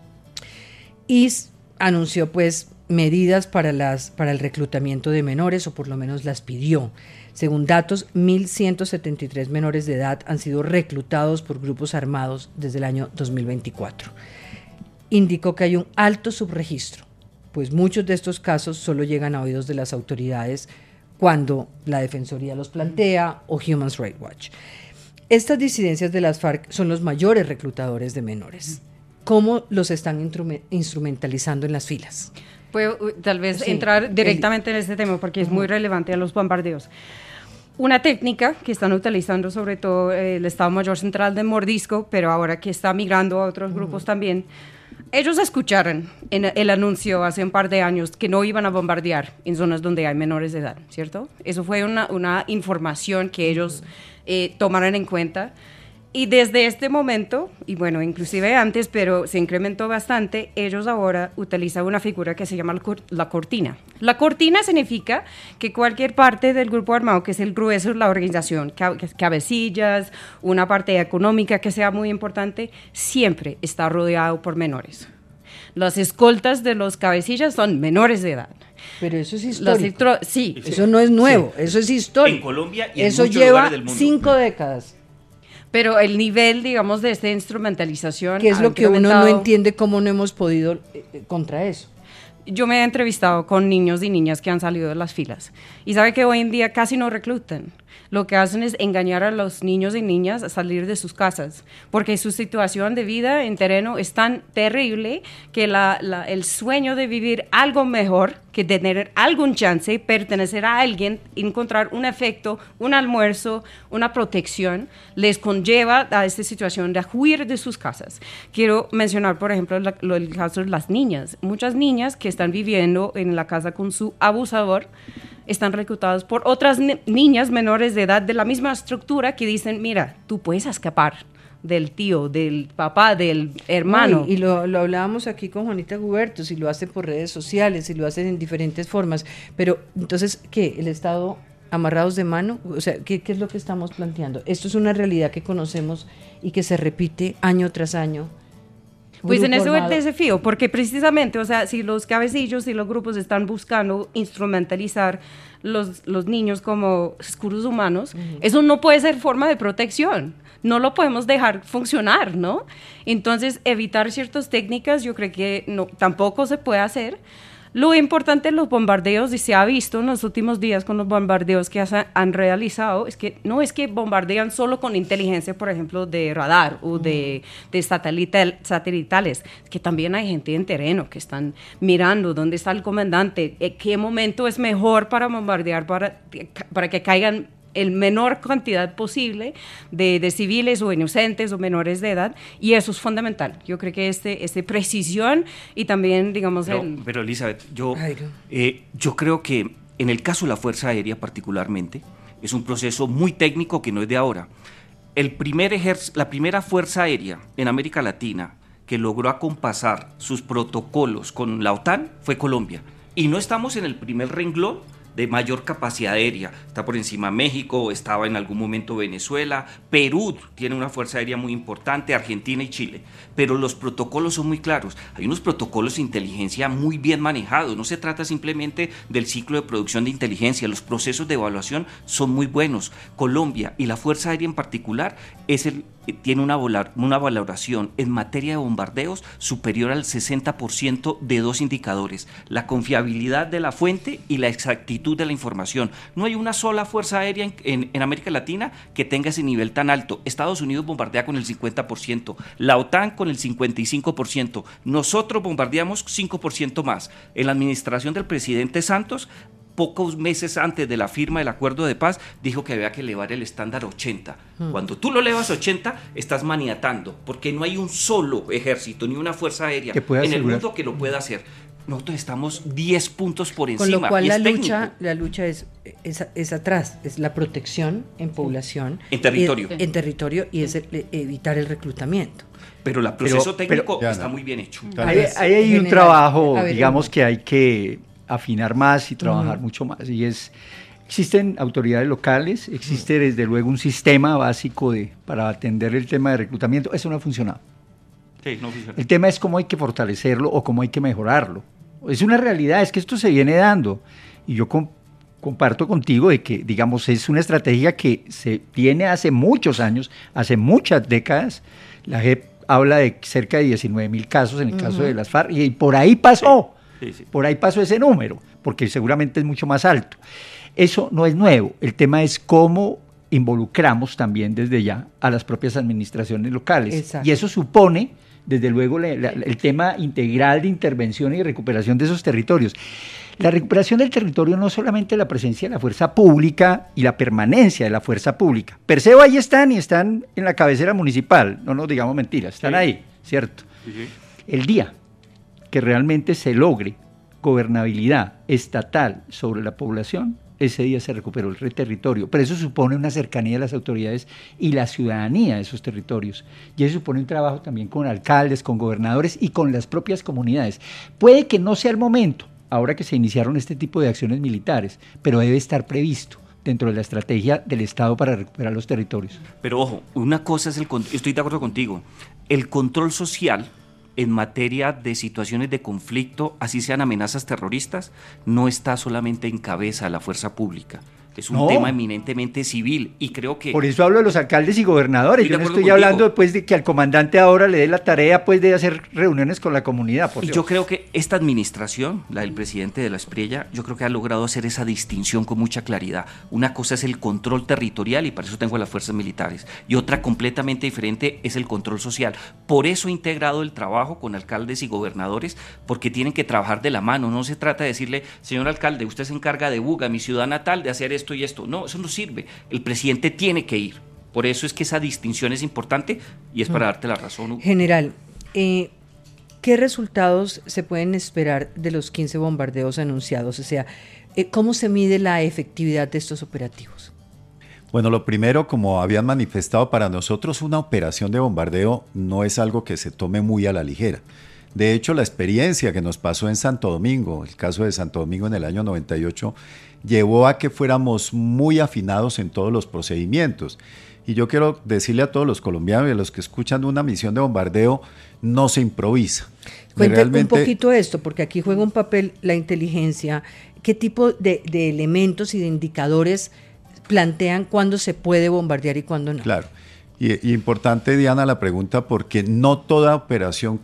y anunció pues medidas para el reclutamiento de menores, o por lo menos las pidió. Según datos, 1.173 menores de edad han sido reclutados por grupos armados desde el año 2024. Indicó que hay un alto subregistro, pues muchos de estos casos solo llegan a oídos de las autoridades cuando la Defensoría los plantea o Human Rights Watch. Estas disidencias de las FARC son los mayores reclutadores de menores. ¿Cómo los están instrumentalizando en las filas? Puedo tal vez entrar directamente en este tema porque es muy relevante a los bombardeos. Una técnica que están utilizando sobre todo el Estado Mayor Central de Mordisco, pero ahora que está migrando a otros grupos también. Ellos escucharon en el anuncio hace un par de años que no iban a bombardear en zonas donde hay menores de edad, ¿cierto? Eso fue una información que ellos tomaron en cuenta. Y desde este momento, y bueno, inclusive antes, pero se incrementó bastante, ellos ahora utilizan una figura que se llama la cortina. La cortina significa que cualquier parte del grupo armado, que es el grueso de la organización, cabecillas, una parte económica que sea muy importante, siempre está rodeado por menores. Las escoltas de los cabecillas son menores de edad. Pero eso es histórico. Sí. Eso no es nuevo, eso es histórico. En Colombia y en eso muchos lleva lugares del mundo. 5 décadas. Pero el nivel, digamos, de esta instrumentalización... ¿Qué es lo que uno no entiende cómo no hemos podido contra eso? yo me he entrevistado con niños y niñas que han salido de las filas y sabe que hoy en día casi no reclutan. Lo que hacen es engañar a los niños y niñas a salir de sus casas, porque su situación de vida en terreno es tan terrible que el sueño de vivir algo mejor, que tener algún chance, pertenecer a alguien, encontrar un afecto, un almuerzo, una protección, les conlleva a esta situación de huir de sus casas. Quiero mencionar, por ejemplo, el caso de las niñas. Muchas niñas que están viviendo en la casa con su abusador están reclutadas por otras niñas menores de edad de la misma estructura que dicen, mira, tú puedes escapar del tío, del papá, del hermano. Y lo hablábamos aquí con Juanita Guberto, si lo hace por redes sociales, si lo hacen en diferentes formas, pero entonces, ¿qué? ¿El Estado amarrados de mano? O sea, ¿qué es lo que estamos planteando? Esto es una realidad que conocemos y que se repite año tras año. Pues en eso el desafío, porque precisamente, o sea, si los cabecillos y los grupos están buscando instrumentalizar los niños como escudos humanos, eso no puede ser forma de protección, no lo podemos dejar funcionar, ¿no? Entonces, evitar ciertas técnicas yo creo que no, tampoco se puede hacer. Lo importante de los bombardeos, y se ha visto en los últimos días con los bombardeos que han realizado, es que no es que bombardean solo con inteligencia, por ejemplo, de radar o de satelitales, es que también hay gente en terreno que están mirando dónde está el comandante, qué momento es mejor para bombardear para que caigan el menor cantidad posible de civiles o inocentes o menores de edad, y eso es fundamental. Yo creo que este precisión y también, digamos... Pero Elizabeth, yo creo que en el caso de la Fuerza Aérea particularmente, es un proceso muy técnico que no es de ahora. La primera Fuerza Aérea en América Latina que logró acompasar sus protocolos con la OTAN fue Colombia, y no estamos en el primer renglón de mayor capacidad aérea. Está por encima México, estaba en algún momento Venezuela, Perú tiene una fuerza aérea muy importante, Argentina y Chile, pero los protocolos son muy claros. Hay unos protocolos de inteligencia muy bien manejados, no se trata simplemente del ciclo de producción de inteligencia, los procesos de evaluación son muy buenos. Colombia y la Fuerza Aérea en particular tiene una valoración en materia de bombardeos superior al 60% de dos indicadores: la confiabilidad de la fuente y la exactitud de la información. No hay una sola fuerza aérea en América Latina que tenga ese nivel tan alto. Estados Unidos bombardea con el 50%, la OTAN con el 55%, nosotros bombardeamos 5% más. En la administración del presidente Santos, pocos meses antes de la firma del acuerdo de paz, dijo que había que elevar el estándar a 80. Cuando tú lo elevas a 80, estás maniatando, porque no hay un solo ejército ni una fuerza aérea en el mundo que lo pueda hacer. Nosotros estamos 10 puntos por encima. Con lo cual la lucha es atrás, es la protección en población, en territorio, y es evitar el reclutamiento. Pero el proceso técnico está muy bien hecho. Hay un trabajo, digamos, que hay que afinar más y trabajar mucho más, y existen autoridades locales, existe desde luego un sistema básico para atender el tema de reclutamiento. Eso no ha funcionado. Sí, no funciona. El tema es cómo hay que fortalecerlo o cómo hay que mejorarlo. Es una realidad, es que esto se viene dando, y yo comparto contigo de que, digamos, es una estrategia que se tiene hace muchos años, hace muchas décadas. La JEP habla de cerca de 19.000 casos en el caso de las FARC, y por ahí pasó. Sí. Por ahí pasó ese número, porque seguramente es mucho más alto. Eso no es nuevo, el tema es cómo involucramos también desde ya a las propias administraciones locales. Exacto. Y eso supone, desde luego, el tema integral de intervención y recuperación de esos territorios. La recuperación del territorio no solamente la presencia de la fuerza pública y la permanencia de la fuerza pública. Perseo ahí están, y están en la cabecera municipal, no nos digamos mentiras, están ahí, ¿cierto? Sí. El día que realmente se logre gobernabilidad estatal sobre la población, ese día se recuperó el territorio, pero eso supone una cercanía de las autoridades y la ciudadanía de esos territorios, y eso supone un trabajo también con alcaldes, con gobernadores y con las propias comunidades. Puede que no sea el momento, ahora que se iniciaron este tipo de acciones militares, pero debe estar previsto dentro de la estrategia del Estado para recuperar los territorios. Pero ojo, una cosa es estoy de acuerdo contigo, el control social en materia de situaciones de conflicto, así sean amenazas terroristas, no está solamente en cabeza de la fuerza pública, es un tema eminentemente civil y creo que... Por eso hablo de los alcaldes y gobernadores, yo no estoy hablando pues, de que al comandante ahora le dé la tarea pues, de hacer reuniones con la comunidad. Y yo creo que esta administración, la del presidente de la Espriella, yo creo que ha logrado hacer esa distinción con mucha claridad. Una cosa es el control territorial y para eso tengo las fuerzas militares y otra completamente diferente es el control social. Por eso he integrado el trabajo con alcaldes y gobernadores porque tienen que trabajar de la mano. No se trata de decirle, señor alcalde, usted se encarga de Buga, mi ciudad natal, de hacer esto y esto. No, eso no sirve. El presidente tiene que ir. Por eso es que esa distinción es importante y es para darte la razón, Hugo. General, ¿qué resultados se pueden esperar de los 15 bombardeos anunciados? O sea, ¿cómo se mide la efectividad de estos operativos? Bueno, lo primero, como habían manifestado, para nosotros una operación de bombardeo no es algo que se tome muy a la ligera. De hecho, la experiencia que nos pasó en Santo Domingo, el caso de Santo Domingo en el año 98, llevó a que fuéramos muy afinados en todos los procedimientos. Y yo quiero decirle a todos los colombianos y a los que escuchan, una misión de bombardeo no se improvisa. Cuente un poquito esto, porque aquí juega un papel la inteligencia. ¿Qué tipo de elementos y de indicadores plantean cuándo se puede bombardear y cuándo no? Claro. Y importante, Diana, la pregunta, porque no toda operación,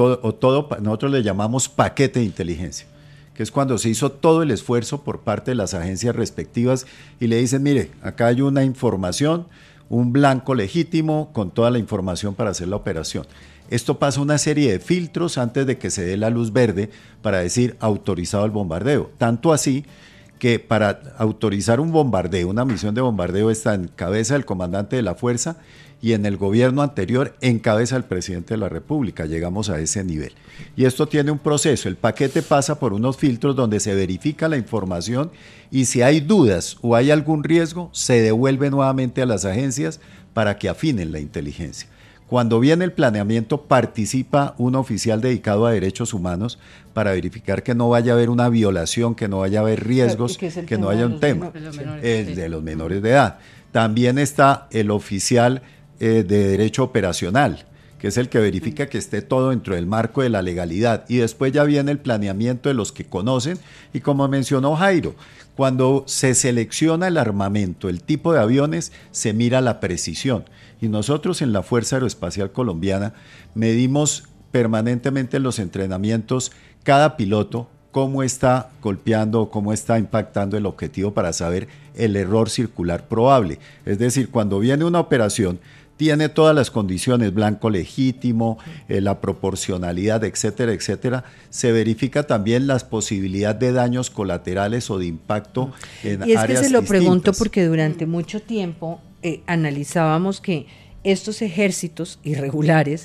nosotros le llamamos paquete de inteligencia, que es cuando se hizo todo el esfuerzo por parte de las agencias respectivas y le dicen, mire, acá hay una información, un blanco legítimo con toda la información para hacer la operación. Esto pasa una serie de filtros antes de que se dé la luz verde para decir autorizado el bombardeo. Tanto así que para autorizar un bombardeo, una misión de bombardeo, está en cabeza del comandante de la fuerza y en el gobierno anterior en cabeza del presidente de la República. Llegamos a ese nivel. Y esto tiene un proceso. El paquete pasa por unos filtros donde se verifica la información y si hay dudas o hay algún riesgo, se devuelve nuevamente a las agencias para que afinen la inteligencia. Cuando viene el planeamiento, participa un oficial dedicado a derechos humanos para verificar que no vaya a haber una violación, que no vaya a haber riesgos, que no haya un tema de los menores de edad. También está el oficial de derecho operacional, que es el que verifica que esté todo dentro del marco de la legalidad. Y después ya viene el planeamiento de los que conocen. Y como mencionó Jairo, cuando se selecciona el armamento, el tipo de aviones, se mira la precisión. Y nosotros en la Fuerza Aeroespacial Colombiana medimos permanentemente en los entrenamientos cada piloto cómo está golpeando, cómo está impactando el objetivo para saber el error circular probable. Es decir, cuando viene una operación, tiene todas las condiciones, blanco legítimo, la proporcionalidad, etcétera, etcétera. Se verifica también las posibilidades de daños colaterales o de impacto en áreas distintas. Y es que se lo pregunto porque durante mucho tiempo analizábamos que estos ejércitos irregulares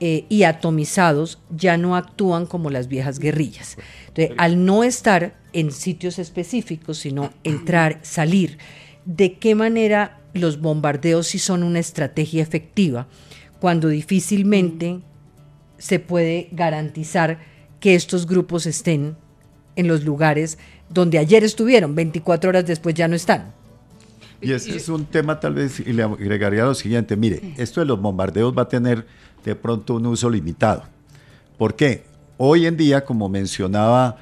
y atomizados ya no actúan como las viejas guerrillas. Entonces, al no estar en sitios específicos, sino entrar, salir, ¿de qué manera los bombardeos sí son una estrategia efectiva cuando difícilmente se puede garantizar que estos grupos estén en los lugares donde ayer estuvieron, 24 horas después ya no están? Y ese es un tema, tal vez, y le agregaría lo siguiente, mire, esto de los bombardeos va a tener de pronto un uso limitado. ¿Por qué? Hoy en día, como mencionaba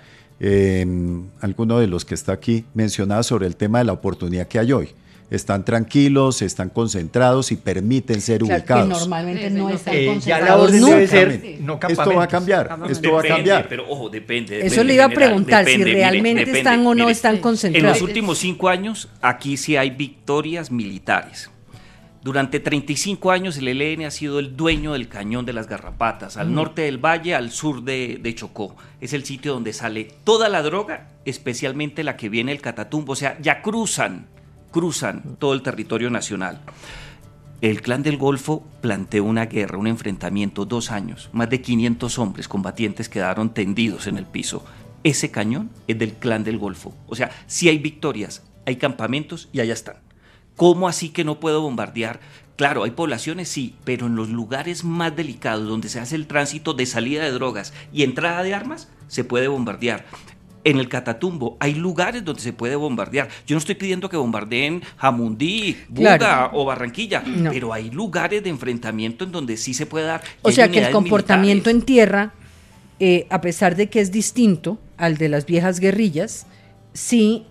alguno de los que está aquí, mencionaba sobre el tema de la oportunidad que hay hoy. Están tranquilos, están concentrados y permiten ser ubicados. Que normalmente no están concentrados. Ya la orden debe ser no campamentos. Esto va a cambiar, esto va a cambiar. Pero ojo, depende. Eso le iba a preguntar, si realmente están o no están concentrados. En los últimos 5 años, aquí sí hay victorias militares. Durante 35 años el ELN ha sido el dueño del Cañón de las Garrapatas, al norte del valle, al sur de Chocó. Es el sitio donde sale toda la droga, especialmente la que viene del Catatumbo. O sea, ya cruzan todo el territorio nacional. El Clan del Golfo planteó una guerra, un enfrentamiento, 2 años. Más de 500 hombres combatientes quedaron tendidos en el piso. Ese cañón es del Clan del Golfo. O sea, si hay victorias, hay campamentos y allá están. ¿Cómo así que no puedo bombardear? Claro, hay poblaciones, sí, pero en los lugares más delicados, donde se hace el tránsito de salida de drogas y entrada de armas, se puede bombardear. En el Catatumbo hay lugares donde se puede bombardear. Yo no estoy pidiendo que bombardeen Jamundí, Buga o Barranquilla, pero hay lugares de enfrentamiento en donde sí se puede dar. O sea que el comportamiento en tierra, a pesar de que es distinto al de las viejas guerrillas, sí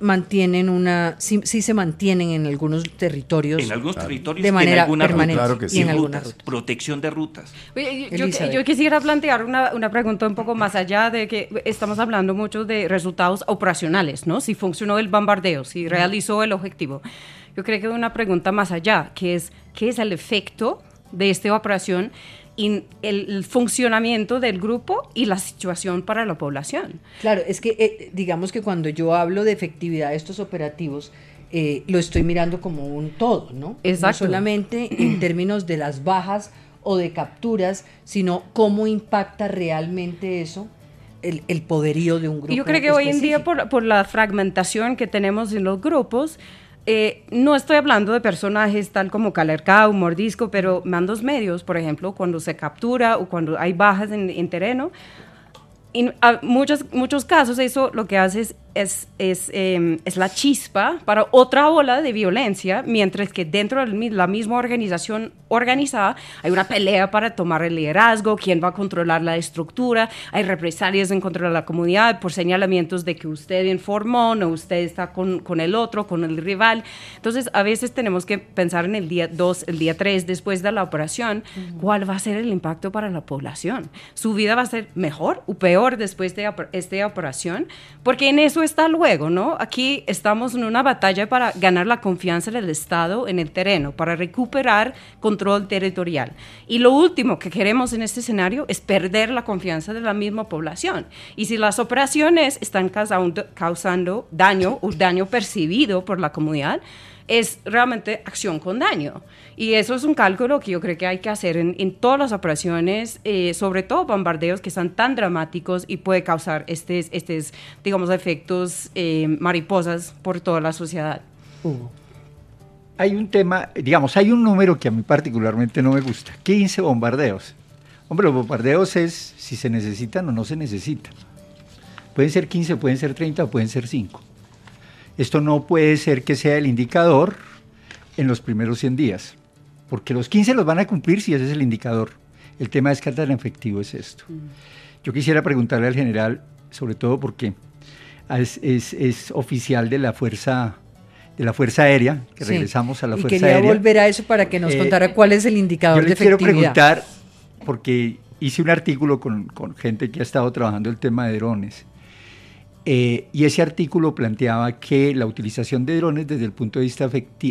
se mantienen en algunos territorios. En algunos territorios de manera permanente. Claro que sí. Y en algunas rutas. Protección de rutas. Oye, yo quisiera plantear una pregunta un poco más allá de que estamos hablando mucho de resultados operacionales, ¿no? Si funcionó el bombardeo, si realizó el objetivo. Yo creo que una pregunta más allá, que es ¿qué es el efecto de esta operación en el funcionamiento del grupo y la situación para la población? Claro, es que digamos que cuando yo hablo de efectividad de estos operativos, lo estoy mirando como un todo, ¿no? Exacto. No solamente en términos de las bajas o de capturas, sino cómo impacta realmente eso el poderío de un grupo. Yo creo que hoy en día por la fragmentación que tenemos en los grupos, no estoy hablando de personajes tal como Calercao, Mordisco, pero mandos medios, por ejemplo, cuando se captura o cuando hay bajas en terreno. En muchos casos eso lo que hace es la chispa para otra ola de violencia, mientras que dentro de la misma organización organizada hay una pelea para tomar el liderazgo, quién va a controlar la estructura, hay represalias en contra de la comunidad por señalamientos de que usted informó, no usted está con el otro, con el rival. Entonces a veces tenemos que pensar en el día 2, el día 3 después de la operación, cuál va a ser el impacto para la población. Su vida va a ser mejor o peor después de esta operación, porque en eso está luego, ¿no? Aquí estamos en una batalla para ganar la confianza del Estado en el terreno, para recuperar control territorial. Y lo último que queremos en este escenario es perder la confianza de la misma población. Y si las operaciones están causando daño o daño percibido por la comunidad, es realmente acción con daño. Y eso es un cálculo que yo creo que hay que hacer en todas las operaciones, sobre todo bombardeos que son tan dramáticos y puede causar estos digamos, efectos mariposas por toda la sociedad. Hay un tema, digamos, hay un número que a mí particularmente no me gusta, 15 bombardeos. Hombre, los bombardeos es si se necesitan o no se necesitan. Pueden ser 15, pueden ser 30 o pueden ser 5. Esto no puede ser que sea el indicador en los primeros 100 días, porque los 15 los van a cumplir si ese es el indicador. El tema es qué tan efectivo es esto. Yo quisiera preguntarle al general, sobre todo porque es oficial de la Fuerza Aérea, que sí, regresamos a la Fuerza Aérea. Y quería volver a eso para que nos contara cuál es el indicador de efectividad. Yo le quiero preguntar, porque hice un artículo con gente que ha estado trabajando el tema de drones, y ese artículo planteaba que la utilización de drones desde el punto de vista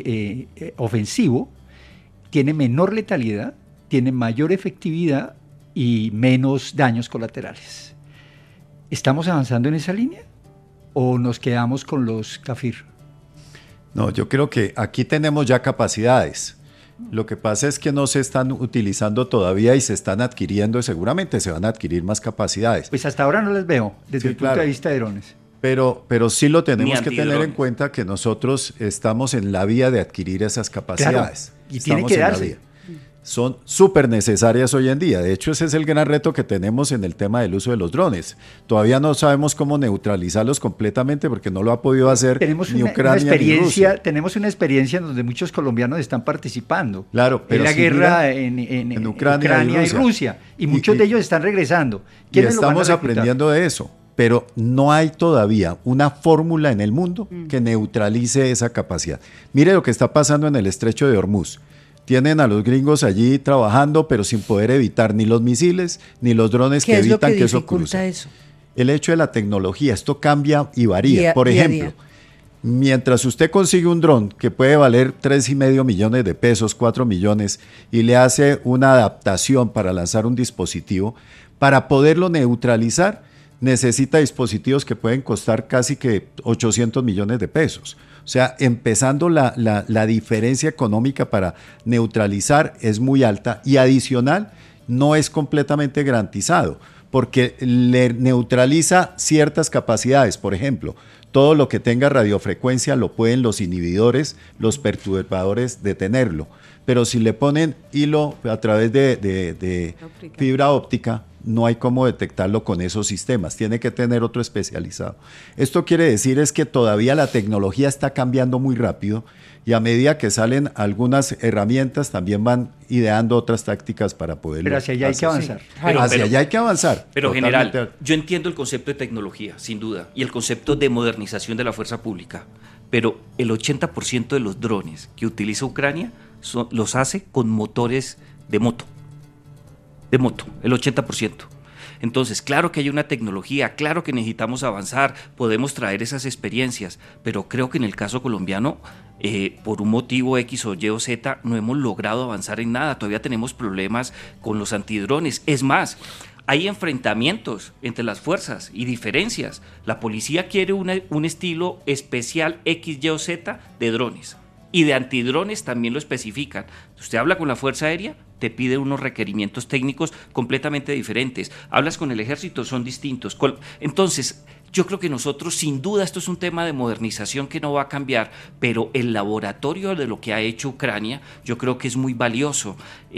ofensivo tiene menor letalidad, tiene mayor efectividad y menos daños colaterales. ¿Estamos avanzando en esa línea o nos quedamos con los Kafir? No, yo creo que aquí tenemos ya capacidades. Lo que pasa es que no se están utilizando todavía y se están adquiriendo, y seguramente se van a adquirir más capacidades. Pues hasta ahora no les veo desde el punto de vista de drones. Pero sí lo tenemos que tener en cuenta, que nosotros estamos en la vía de adquirir esas capacidades. Claro, y tiene que darse. Son súper necesarias hoy en día. De hecho, ese es el gran reto que tenemos en el tema del uso de los drones. Todavía no sabemos cómo neutralizarlos completamente porque no lo ha podido hacer ni Ucrania ni Rusia. Tenemos una experiencia en donde muchos colombianos están participando. Claro, pero en la guerra en Ucrania y Rusia. Y muchos de ellos están regresando. Y estamos aprendiendo de eso. Pero no hay todavía una fórmula en el mundo que neutralice esa capacidad. Mire lo que está pasando en el estrecho de Hormuz. Tienen a los gringos allí trabajando, pero sin poder evitar ni los misiles, ni los drones que evitan que eso cruce. El hecho de la tecnología, esto cambia y varía. Por ejemplo, mientras usted consigue un dron que puede valer 3,5 millones de pesos, 4 millones, y le hace una adaptación para lanzar un dispositivo, para poderlo neutralizar, necesita dispositivos que pueden costar casi que 800 millones de pesos. O sea, empezando la diferencia económica para neutralizar es muy alta, y adicional no es completamente garantizado porque le neutraliza ciertas capacidades. Por ejemplo, todo lo que tenga radiofrecuencia lo pueden los inhibidores, los perturbadores detenerlo. Pero si le ponen hilo a través de fibra óptica, no hay cómo detectarlo con esos sistemas, tiene que tener otro especializado. Esto quiere decir es que todavía la tecnología está cambiando muy rápido y a medida que salen algunas herramientas también van ideando otras tácticas para poderlo Pero hacia allá hay que avanzar. Sí. Hacia allá hay que avanzar. Pero general, yo entiendo el concepto de tecnología, sin duda, y el concepto de modernización de la fuerza pública, pero el 80% de los drones que utiliza Ucrania los hace con motores de moto, el 80%. Entonces, claro que hay una tecnología, claro que necesitamos avanzar, podemos traer esas experiencias, pero creo que en el caso colombiano, por un motivo X o Y o Z, no hemos logrado avanzar en nada, todavía tenemos problemas con los antidrones. Es más, hay enfrentamientos entre las fuerzas y diferencias. La policía quiere un estilo especial X, Y o Z de drones. Y de antidrones también lo especifican. Usted habla con la Fuerza Aérea, te pide unos requerimientos técnicos completamente diferentes. Hablas con el Ejército, son distintos. Entonces, yo creo que nosotros, sin duda, esto es un tema de modernización que no va a cambiar, pero el laboratorio de lo que ha hecho Ucrania, yo creo que es muy valioso.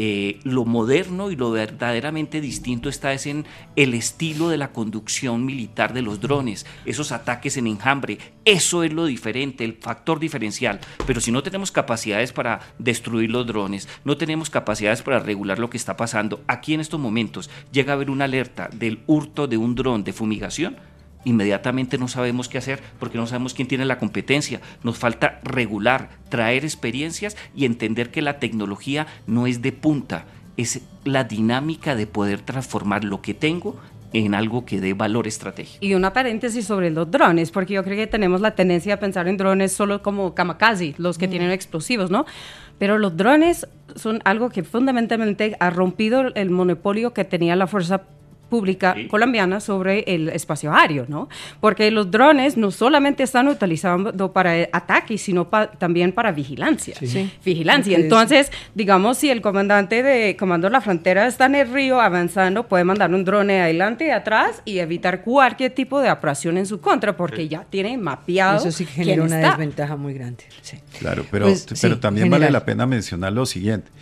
Lo moderno y lo verdaderamente distinto está es en el estilo de la conducción militar de los drones, esos ataques en enjambre, eso es lo diferente, el factor diferencial. Pero si no tenemos capacidades para destruir los drones, no tenemos capacidades para regular lo que está pasando, aquí en estos momentos llega a haber una alerta del hurto de un dron de fumigación, inmediatamente no sabemos qué hacer porque no sabemos quién tiene la competencia. Nos falta regular, traer experiencias y entender que la tecnología no es de punta, es la dinámica de poder transformar lo que tengo en algo que dé valor estratégico. Y una paréntesis sobre los drones, porque yo creo que tenemos la tendencia a pensar en drones solo como kamikaze, los que tienen explosivos, ¿no? Pero los drones son algo que fundamentalmente ha rompido el monopolio que tenía la fuerza pública colombiana sobre el espacio aéreo, ¿no? Porque los drones no solamente están utilizando para ataques, sino también para vigilancia. Vigilancia. Entonces, digamos, si el comandante de Comando de la Frontera está en el río avanzando, puede mandar un drone adelante y atrás y evitar cualquier tipo de operación en su contra, porque ya tiene mapeado. Eso sí genera una desventaja muy grande. Claro, pero también vale la pena mencionar lo siguiente.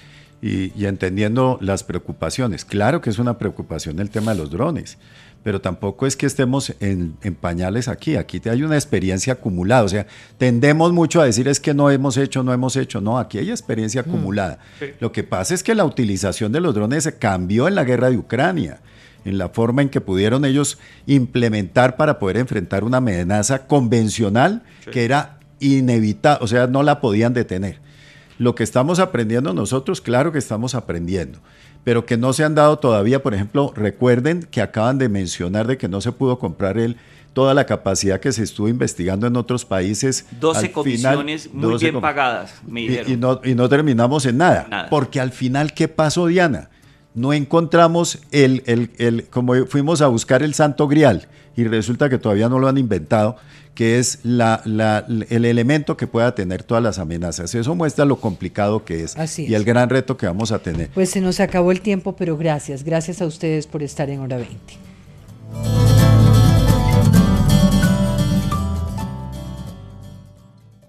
Y entendiendo las preocupaciones, claro que es una preocupación el tema de los drones, pero tampoco es que estemos en pañales aquí hay una experiencia acumulada, o sea, tendemos mucho a decir es que no hemos hecho, no, aquí hay experiencia acumulada. Lo que pasa es que la utilización de los drones se cambió en la guerra de Ucrania, en la forma en que pudieron ellos implementar para poder enfrentar una amenaza convencional que era inevitable, o sea, no la podían detener. Lo que estamos aprendiendo nosotros, claro que estamos aprendiendo, pero que no se han dado todavía, por ejemplo, recuerden que acaban de mencionar de que no se pudo comprar toda la capacidad que se estuvo investigando en otros países. 12 comisiones muy bien pagadas, me dijeron. Y no terminamos en nada, porque al final, ¿qué pasó, Diana? No encontramos como fuimos a buscar el Santo Grial, y resulta que todavía no lo han inventado, que es el elemento que pueda tener todas las amenazas. Eso muestra lo complicado que es. Así es. Y el gran reto que vamos a tener. Pues se nos acabó el tiempo, pero gracias a ustedes por estar en Hora 20.